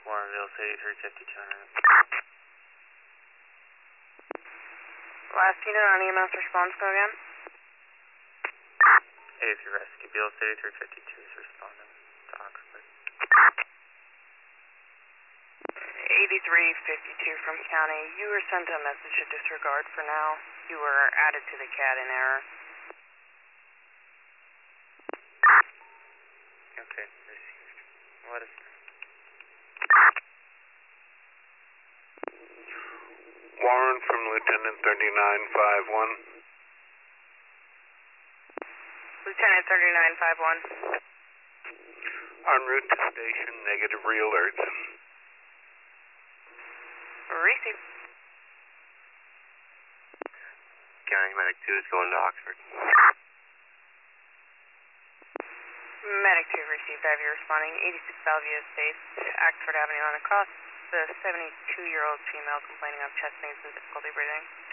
Warrenville City 352. Last unit on EMS response, go again. 83 Rescue, Beale City 352 is responding to Oxford. 8352 from county. You were sent a message of disregard for now. You were added to the CAD in error. Okay, received. Let us know. Warren from Lieutenant 3951. Lieutenant 3951. En route to station, negative re-alerts. Received. County Medic 2 is going to Oxford. Medic 2 received. I have you responding. 86 Bellevue Estates, Oxford Avenue on across. The 72-year-old female complaining of chest pains and difficulty breathing.